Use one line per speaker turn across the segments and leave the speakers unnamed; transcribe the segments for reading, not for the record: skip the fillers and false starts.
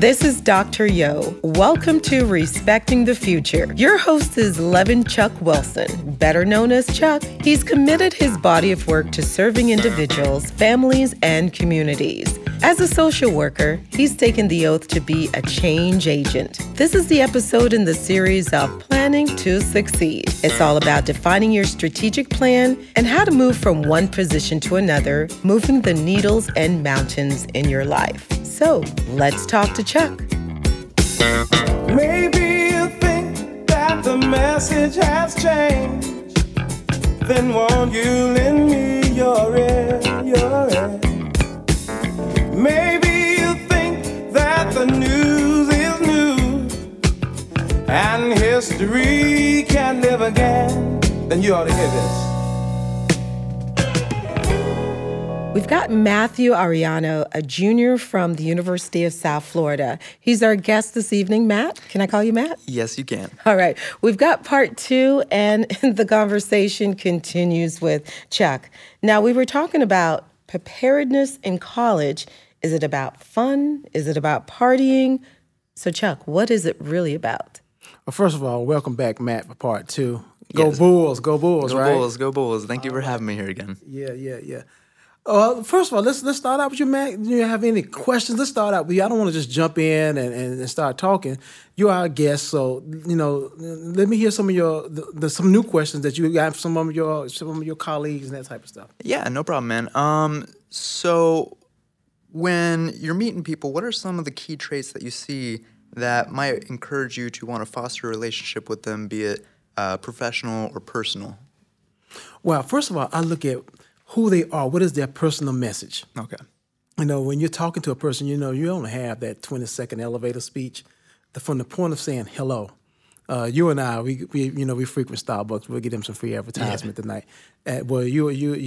This is Dr. Yo. Welcome to Respecting the Future. Your host is Levin Chuck Wilson, better known as Chuck. He's committed his body of work to serving individuals, families, and communities. As a social worker, he's taken the oath to be a change agent. This is the episode in the series of Planning to Succeed. It's all about defining your strategic plan and how to move from one position to another, moving the needles and mountains in your life. So let's talk to Chuck.
Maybe you think that the message has changed. Then won't you lend me your ear? Maybe you think that the news is new and history can live again. Then you ought to hear this.
We've got Matthew Arellano, a junior from the University of South Florida. He's our guest this evening. Matt, can I call you Matt?
Yes, you can.
All right. We've got part two, and the conversation continues with Chuck. Now, we were talking about preparedness in college. Is it about fun? Is it about partying? So, Chuck, what is it really about?
Well, first of all, welcome back, Matt, for part two. Go yes. Bulls, right?
Go Bulls. Thank you for having me here again.
Yeah. First of all, let's start out with you, Matt. Do you have any questions? Let's start out with you. I don't want to just jump in and start talking. You're our guest, so let me hear some of your some new questions that you got from some of your colleagues and that type of stuff.
Yeah, no problem, man. So when you're meeting people, what are some of the key traits that you see that might encourage you to want to foster a relationship with them, be it professional or personal?
Well, first of all, I look at who they are. What is their personal message?
Okay.
When you're talking to a person, you only have that 20-second elevator speech. From the point of saying hello, you and I, we frequent Starbucks. We'll get them some free advertisement tonight. Well, you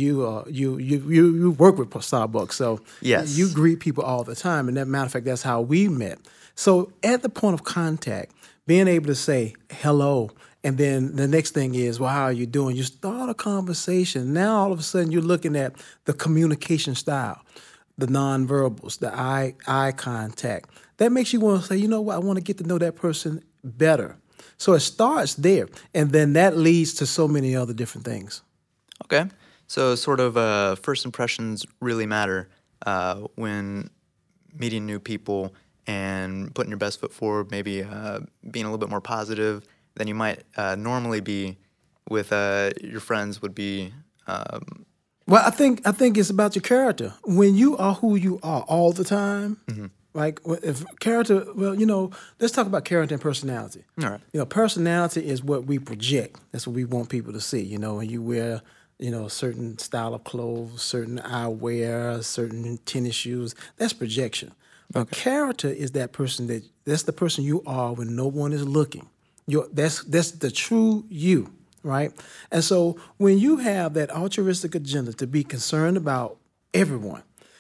work with Starbucks, so
yes.
You greet people all the time. And that matter of fact, that's how we met. So at the point of contact, being able to say hello. And then the next thing is, well, how are you doing? You start a conversation. Now, all of a sudden, you're looking at the communication style, the nonverbals, the eye contact. That makes you want to say, you know what, I want to get to know that person better. So it starts there. And then that leads to so many other different things.
Okay. So sort of first impressions really matter when meeting new people and putting your best foot forward, maybe being a little bit more positive than you might normally be with your friends would be.
Well, I think it's about your character. When you are who you are all the time, mm-hmm. Like if character. Well, let's talk about character and personality.
All right.
Personality is what we project. That's what we want people to see. When you wear, a certain style of clothes, certain eyewear, certain tennis shoes. That's projection. But character is that person that's the person you are when no one is looking. That's the true you, right? And so when you have that altruistic agenda to be concerned about everyone,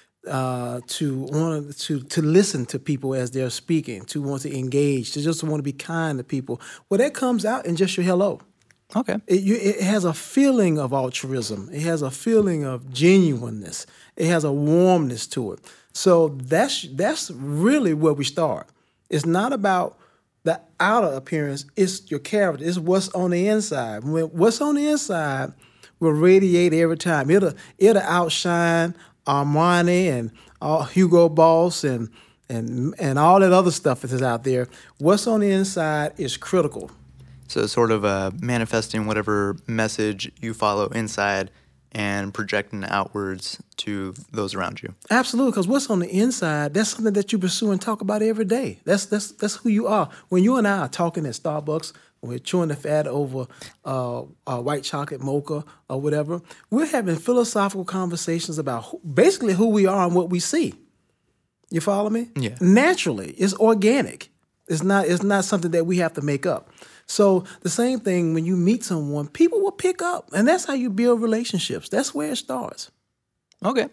to want to listen to people as they're speaking, to want to engage, to just want to be kind to people, well, that comes out in just your hello.
Okay.
It has a feeling of altruism. It has a feeling of genuineness. It has a warmness to it. So that's really where we start. It's not about the outer appearance, it's your character. It's what's on the inside. What's on the inside will radiate every time. It'll outshine Armani and Hugo Boss and all that other stuff that is out there. What's on the inside is critical.
So sort of manifesting whatever message you follow inside and projecting outwards to those around you.
Absolutely, because what's on the inside, that's something that you pursue and talk about every day. That's who you are. When you and I are talking at Starbucks, we're chewing the fat over white chocolate mocha or whatever, we're having philosophical conversations about basically who we are and what we see. You follow me?
Yeah.
Naturally, it's organic. It's not something that we have to make up. So the same thing when you meet someone, people will pick up, and that's how you build relationships. That's where it starts.
Okay.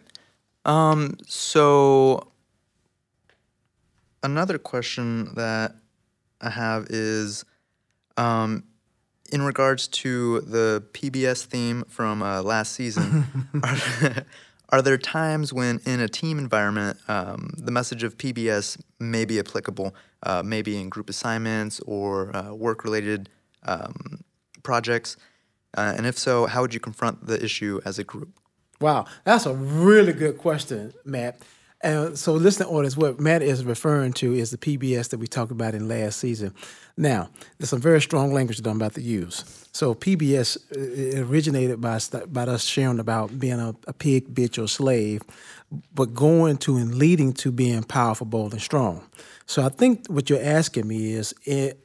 So another question that I have is, in regards to the PBS theme from last season, Are there times when, in a team environment, the message of PBS may be applicable, maybe in group assignments or work-related projects? And if so, how would you confront the issue as a group?
Wow, that's a really good question, Matt. And so, listening audience, what Matt is referring to is the PBS that we talked about in last season. Now, there's some very strong language that I'm about to use. So, PBS it originated by us sharing about being a pig, bitch, or slave, but going to and leading to being powerful, bold, and strong. So, I think what you're asking me is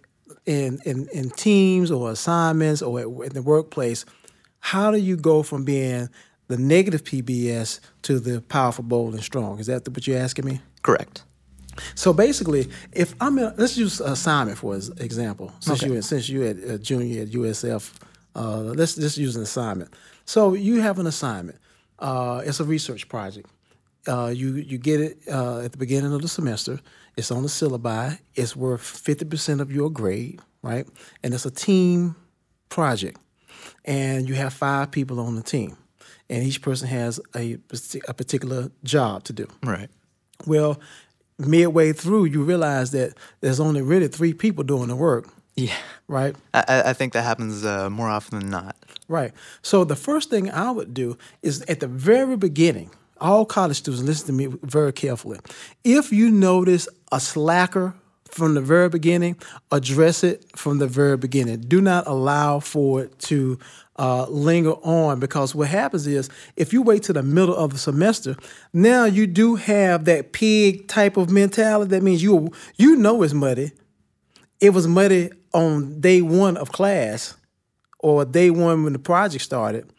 in teams or assignments or in the workplace, how do you go from being the negative PBS to the powerful, bold, and strong? Is that what you're asking me?
Correct.
So basically, if let's use assignment for example. Since you at junior at USF, let's just use an assignment. So you have an assignment. It's a research project. You get it at the beginning of the semester. It's on the syllabi. It's worth 50% of your grade, right? And it's a team project. And you have 5 people on the team. And each person has a particular job to do.
Right.
Well, midway through, you realize that there's only really 3 people doing the work.
Yeah.
Right?
I think that happens more often than not.
Right. So the first thing I would do is at the very beginning, all college students, listen to me very carefully. If you notice a slacker from the very beginning, address it from the very beginning. Do not allow for it to linger on, because what happens is if you wait to the middle of the semester, now you do have that pig type of mentality. That means you know it's muddy. It was muddy on day 1 of class or day 1 when the project started.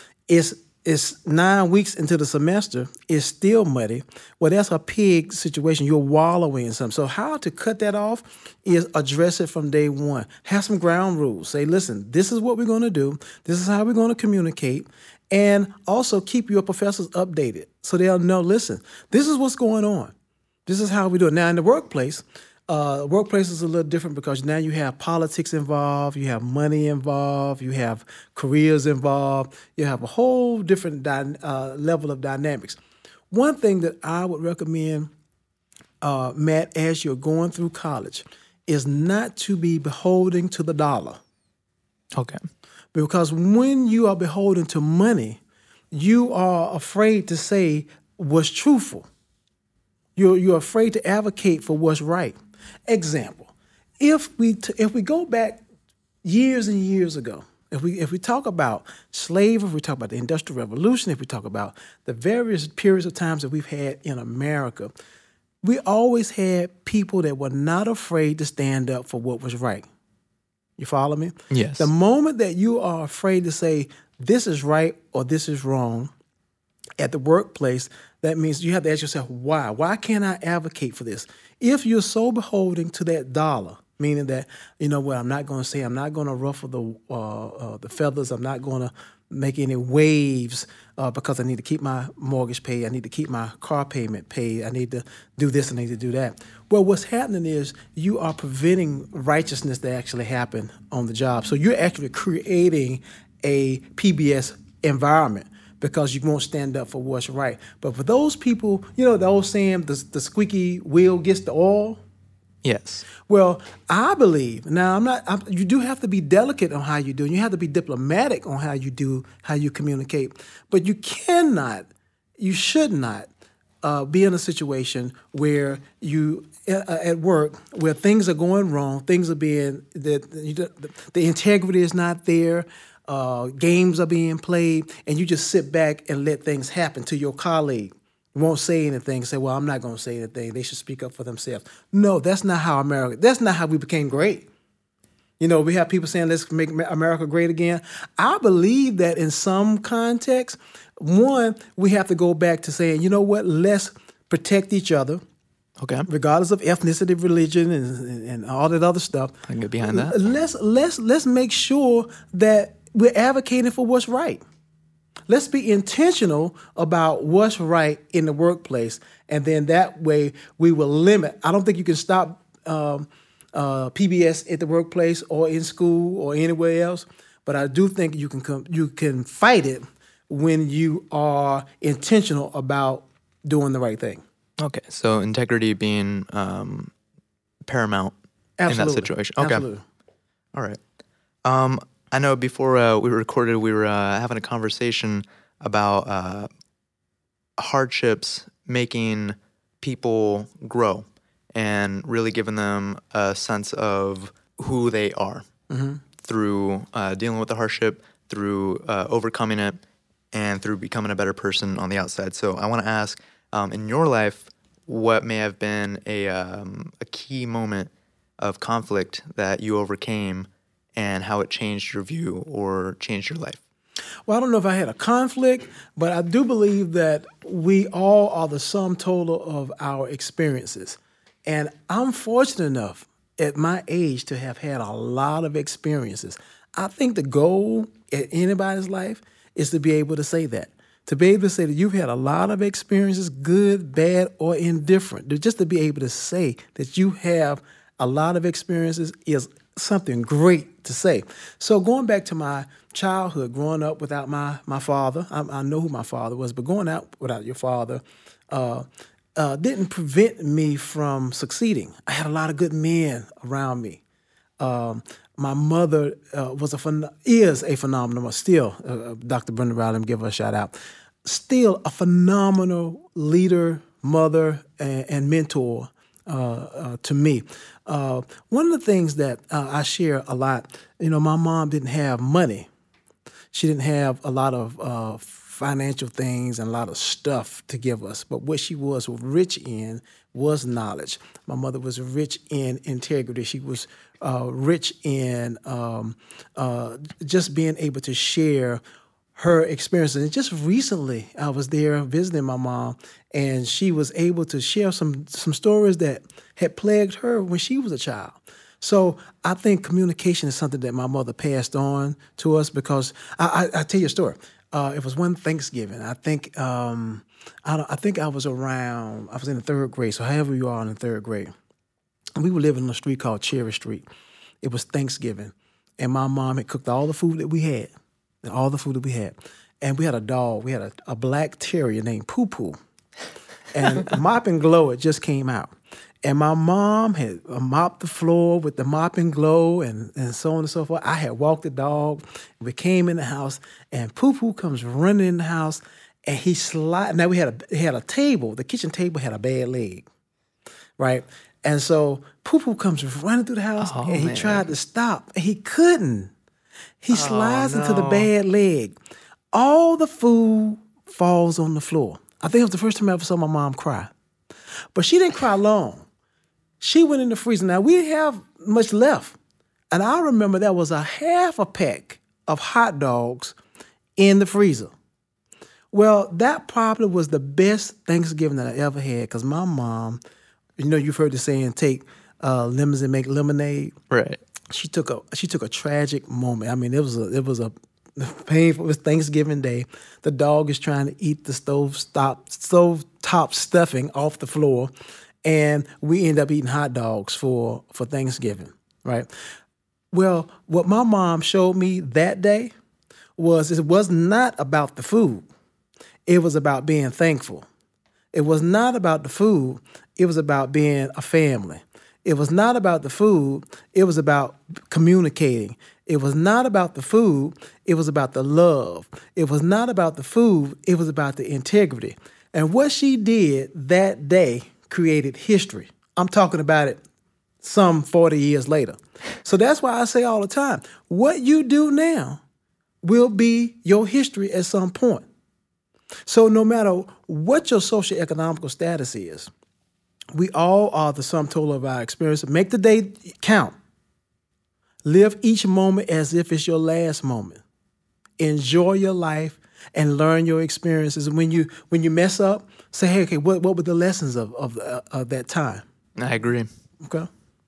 It's 9 weeks into the semester. It's still muddy. Well, that's a pig situation. You're wallowing in something. So how to cut that off is address it from day 1. Have some ground rules. Say, listen, this is what we're going to do. This is how we're going to communicate. And also keep your professors updated so they'll know, listen, this is what's going on. This is how we do it. Now, in the workplace is a little different because now you have politics involved, you have money involved, you have careers involved, you have a whole different level of dynamics. One thing that I would recommend, Matt, as you're going through college, is not to be beholden to the dollar.
Okay.
Because when you are beholden to money, you are afraid to say what's truthful. You're afraid to advocate for what's right. Example, if we go back years and years ago, if we talk about slavery, if we talk about the Industrial Revolution, if we talk about the various periods of times that we've had in America, we always had people that were not afraid to stand up for what was right. You follow me?
Yes.
The moment that you are afraid to say this is right or this is wrong at the workplace, that means you have to ask yourself, why? Why can't I advocate for this? If you're so beholden to that dollar, meaning that, I'm not going to ruffle the feathers, I'm not going to make any waves because I need to keep my mortgage paid, I need to keep my car payment paid, I need to do this, I need to do that. Well, what's happening is you are preventing righteousness to actually happen on the job. So you're actually creating a PBS environment, because you won't stand up for what's right. But for those people, the old saying, the squeaky wheel gets the oil.
Yes.
Well, I believe, now you do have to be delicate on how you do, and you have to be diplomatic on how you communicate. But you should not be in a situation where you, at work, where things are going wrong, things are being, the integrity is not there, games are being played, and you just sit back and let things happen to your colleague. You won't say anything, say, well, I'm not going to say anything. They should speak up for themselves. No, that's not how we became great. We have people saying, let's make America great again. I believe that in some context, one, we have to go back to saying, you know what, let's protect each other.
Okay.
Regardless of ethnicity, religion, and all that other stuff.
I can get behind that.
Let's make sure that we're advocating for what's right. Let's be intentional about what's right in the workplace, and then that way we will limit. I don't think you can stop PBS at the workplace or in school or anywhere else, but I do think you can fight it when you are intentional about doing the right thing.
Okay, so integrity being paramount in that situation. Okay,
Absolutely.
all right. I know before we recorded, we were having a conversation about hardships making people grow and really giving them a sense of who they are through dealing with the hardship, through overcoming it, and through becoming a better person on the outside. So I want to ask, in your life, what may have been a key moment of conflict that you overcame and how it changed your view or changed your life?
Well, I don't know if I had a conflict, but I do believe that we all are the sum total of our experiences. And I'm fortunate enough at my age to have had a lot of experiences. I think the goal in anybody's life is to be able to say that. To be able to say that you've had a lot of experiences, good, bad, or indifferent. Just to be able to say that you have a lot of experiences is something great to say. So going back to my childhood, growing up without my father, I know who my father was, but going out without your father didn't prevent me from succeeding. I had a lot of good men around me. My mother is a phenomenal, still, Dr. Brenda Riley, give her a shout out, still a phenomenal leader, mother, and mentor to me. One of the things that I share a lot, my mom didn't have money. She didn't have a lot of financial things and a lot of stuff to give us. But what she was rich in was knowledge. My mother was rich in integrity. She was rich in just being able to share her experiences. And just recently, I was there visiting my mom, and she was able to share some stories that had plagued her when she was a child. So I think communication is something that my mother passed on to us because I tell you a story. It was one Thanksgiving. I think I was in the third grade. So however you are in the third grade, and we were living on a street called Cherry Street. It was Thanksgiving, and my mom had cooked all the food that we had, and we had a dog. We had a black terrier named Poo Poo, and Mop and Glow had just came out. And my mom had mopped the floor with the Mop and Glow and so on and so forth. I had walked the dog. We came in the house, and Poo Poo comes running in the house, and he slid. Now, we had a table. The kitchen table had a bad leg, right? And so Poo Poo comes running through the house, and he tried to stop, and he couldn't. He slides into the bad leg. All the food falls on the floor. I think it was the first time I ever saw my mom cry. But she didn't cry long. She went in the freezer. Now, we didn't have much left. And I remember there was a half a pack of hot dogs in the freezer. Well, that probably was the best Thanksgiving that I ever had because my mom, you've heard the saying, take lemons and make lemonade.
Right.
She took a tragic moment. I mean, it was a painful. It was Thanksgiving Day. The dog is trying to eat the stovetop stuffing off the floor, and we end up eating hot dogs for Thanksgiving, right? Well, what my mom showed me that day was it was not about the food. It was about being thankful. It was not about the food. It was about being a family. It was not about the food. It was about communicating. It was not about the food. It was about the love. It was not about the food. It was about the integrity. And what she did that day created history. I'm talking about it some 40 years later. So that's why I say all the time, what you do now will be your history at some point. So no matter what your socioeconomical status is, we all are the sum total of our experience. Make the day count. Live each moment as if it's your last moment. Enjoy your life and learn your experiences. And when you mess up, say, hey, okay, what were the lessons of that time?
I agree.
Okay.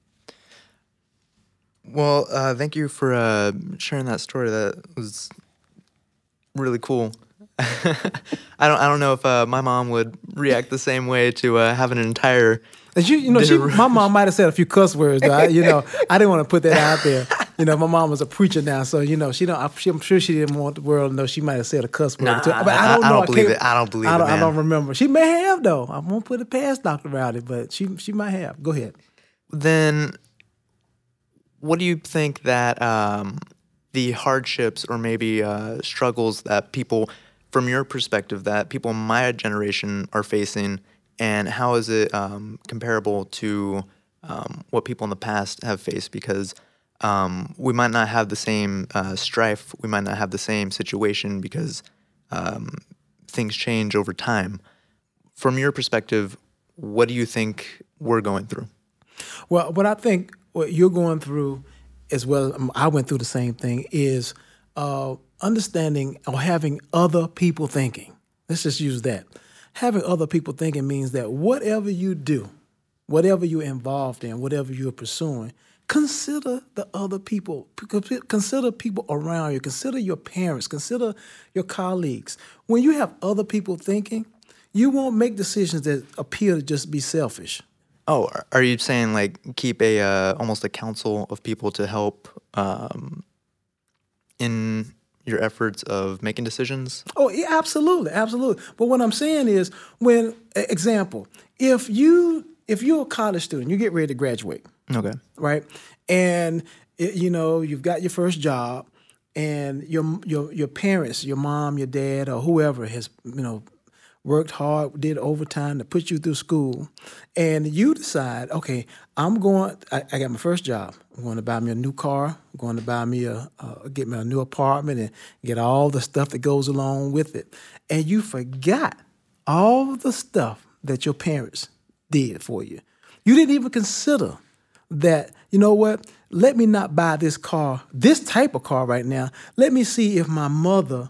Well, thank you for sharing that story. That was really cool. I don't know if my mom would react the same way to having an entire.
My mom might have said a few cuss words. Though. I didn't want to put that out there. You know, my mom was a preacher now, so you know, I'm sure she didn't want the world to know. She might have said a cuss word. But I don't
believe it. I don't believe it, man.
I don't remember. She may have though. I won't put it past Dr. Rowdy, but she might have. Go ahead.
Then, what do you think that the hardships or maybe struggles that people, from your perspective, that people in my generation are facing, and how is it comparable to what people in the past have faced? Because we might not have the same strife, we might not have the same situation because things change over time. From your perspective, what do you think we're going through?
Well, what I think what you're going through, as well, I went through the same thing, is understanding or having other people thinking. Let's just use that. Having other people thinking means that whatever you do, whatever you're involved in, whatever you're pursuing, consider the other people. Consider people around you. Consider your parents. Consider your colleagues. When you have other people thinking, you won't make decisions that appear to just be selfish.
Oh, are you saying like keep almost a council of people to help in your efforts of making decisions?
Oh, yeah, absolutely. But what I'm saying is, example, if you're a college student, you get ready to graduate.
Okay.
Right? And you've got your first job, and your parents, your mom, your dad, or whoever has worked hard, did overtime to put you through school, and you decide, okay, I got my first job. I'm going to buy me a new car. I'm going to buy me get me a new apartment and get all the stuff that goes along with it. And you forgot all the stuff that your parents did for you. You didn't even consider that, you know what, let me not buy this type of car right now. Let me see if my mother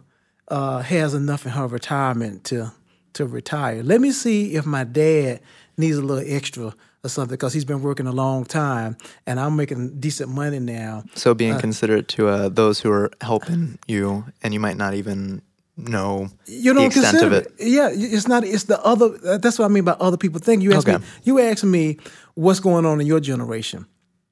has enough in her retirement to retire. Let me see if my dad needs a little extra or something because he's been working a long time and I'm making decent money now.
So being considerate to those who are helping you, and you might not even know the extent of it.
Yeah, it's not. It's the other. That's what I mean by other people think. You ask me what's going on in your generation.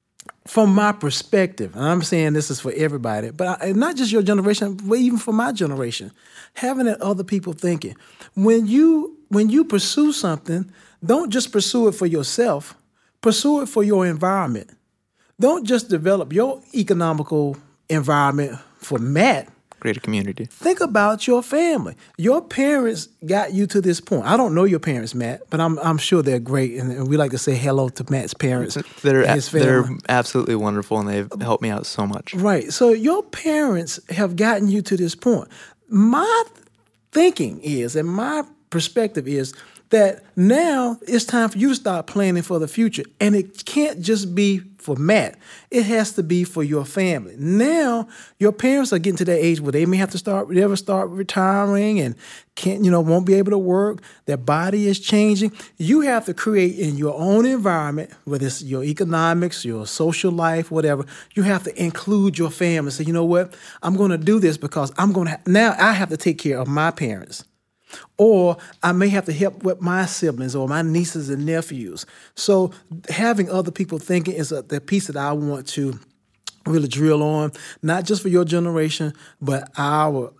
From my perspective, and I'm saying this is for everybody, but not just your generation, but even for my generation, having that other people thinking. When you pursue something, don't just pursue it for yourself. Pursue it for your environment. Don't just develop your economical environment for Matt.
Create a community.
Think about your family. Your parents got you to this point. I don't know your parents, Matt, but I'm sure they're great, and we like to say hello to Matt's parents.
They're absolutely wonderful, and they've helped me out so much.
Right. So your parents have gotten you to this point. My thinking is, and my perspective is, that now it's time for you to start planning for the future. And it can't just be for Matt. It has to be for your family. Now, your parents are getting to that age where they may have to start retiring and won't be able to work. Their body is changing. You have to create in your own environment, whether it's your economics, your social life, whatever, you have to include your family. Say, you know what? I'm going to do this because now I have to take care of my parents. Or I may have to help with my siblings or my nieces and nephews. So having other people thinking is the piece that I want to really drill on, not just for your generation, but our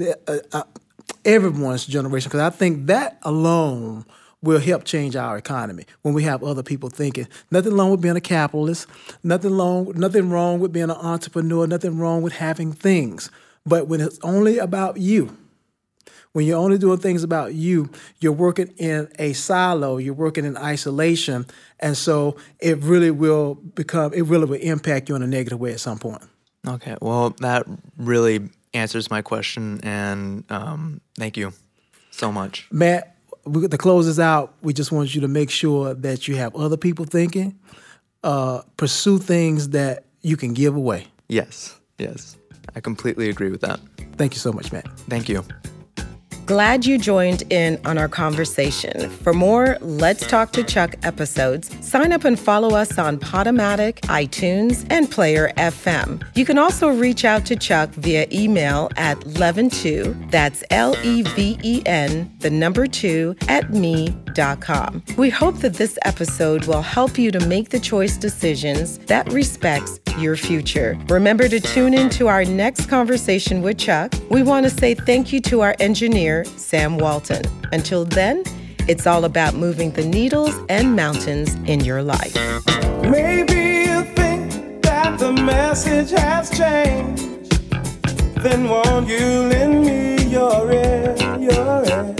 everyone's generation, because I think that alone will help change our economy when we have other people thinking. Nothing wrong with being a capitalist, nothing wrong with being an entrepreneur, nothing wrong with having things. But when it's only about you, when you're only doing things about you, you're working in a silo, you're working in isolation, and so it really will impact you in a negative way at some point.
Okay, well, that really answers my question, and thank you so much.
Matt, to close this out, we just want you to make sure that you have other people thinking, pursue things that you can give away.
Yes, I completely agree with that.
Thank you so much, Matt.
Thank you.
Glad you joined in on our conversation. For more Let's Talk to Chuck episodes, sign up and follow us on Podomatic, iTunes, and Player FM. You can also reach out to Chuck via email at Leven2, that's Leven, the number 2, @me.com. We hope that this episode will help you to make the choice decisions that respects your future. Remember to tune in to our next conversation with Chuck. We want to say thank you to our engineer, Sam Walton. Until then, it's all about moving the needles and mountains in your life.
Maybe you think that the message has changed. Then won't you lend me your ear, your ear?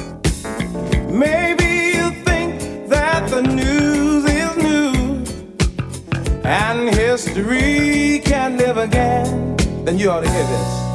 Maybe you think that the news is new and history can live again. Then you ought to hear this.